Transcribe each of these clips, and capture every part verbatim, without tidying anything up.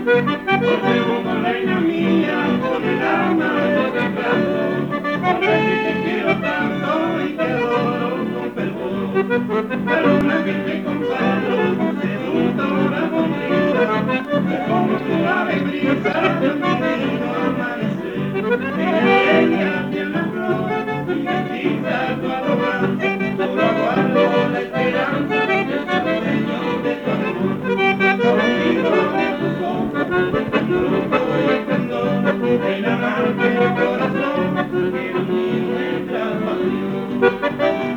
Porque como reina mía, con el alma yo te canto, porque si te quiero tanto y te adoro con fervor. Pero una que te comparo, seductora sonrisa, es como tu ave brisa de un divino amanecer. Ella ella tiene la flor y me hechiza tu arrogancia, solo aguardo la esperanza de ese sueño de tu amor. Yo miro en tus ojos, el fruto y el esplendor, reina amante del corazón, quiero unir nuestra pasión.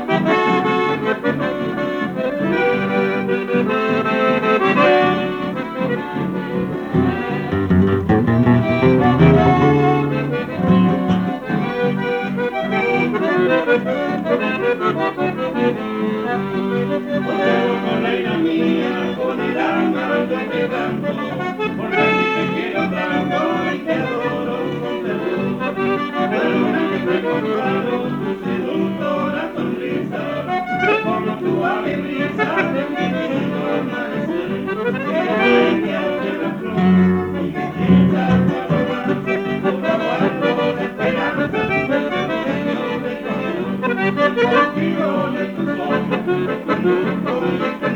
Por reina mía, con el alma yo te canto, porque a ti te quiero tanto y te adoro con fervor. Pero una que te comparo, tu seductora sonrisa, como tu ave brisa de un divino amanecer. Ella de la flor y me quita tu arrogancia, solo aguardo la esperanza de ese sueño de tu amor. Yo confío en tus ojos, tu